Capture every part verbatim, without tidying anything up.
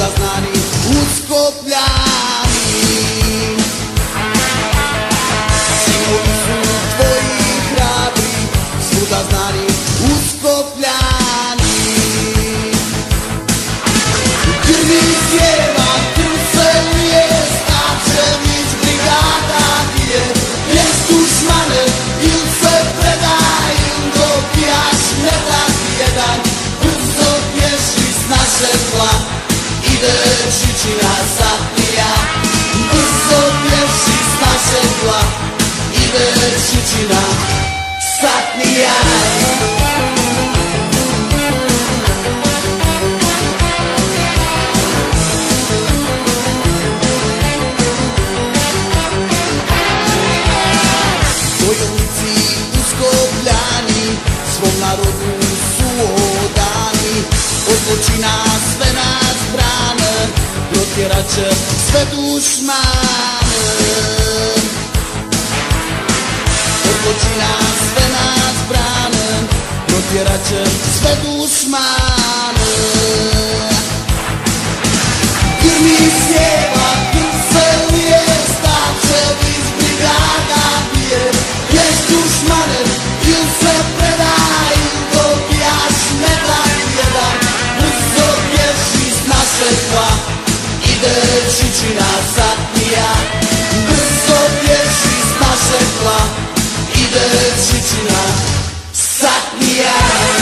znani Uskopljani. Sinovi su tvoji hrabri, svuda znani Uskopljani. Krvi zjeva, krv se lije, Starčević brigada bije. Pješ dušmane, il se predaj, il dobijaš metak jedan. Brzo pješi s naše tla, ide Čičina Satnija. Brzo pješi s naše tla, ide Čičina Satnija. Bojovnici Uskopljani svom narodu su odani. Od zločina sve nas brane, protjerat će sve dušmane. Od zločina sve nas brane, protjerat će sve dušmane. Krvi sjeva, krv se lije, Starčević brigada bije. Pješ dušmane, il se predaj, il dobijaš metak jedan. Brzo pješi s naše tla, ide Čičina Satnija. Brzo pješi s naše tla, ide Čičina Satnija.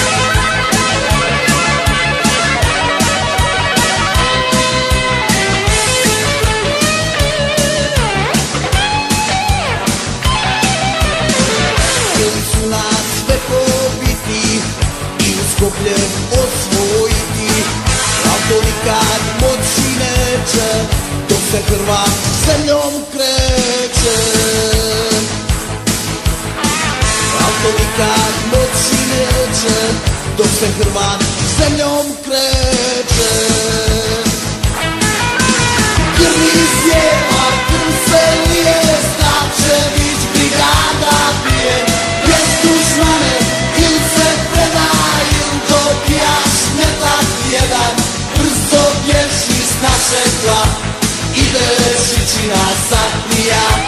Htjeli su nas sve pobiti i Uskoplje osvojiti, al to nikad moći neće, dok se Hrvat zemljom kreće. Al to nikad moći neće, dok se Hrvat zemljom kreće. Krvi zjeva, krv se lije, Starčević brigada bije. Pješ dušmane, il se predaj, il dobijaš metak jedan. Brzo pješi s naše tla, ide Čičina Satnija.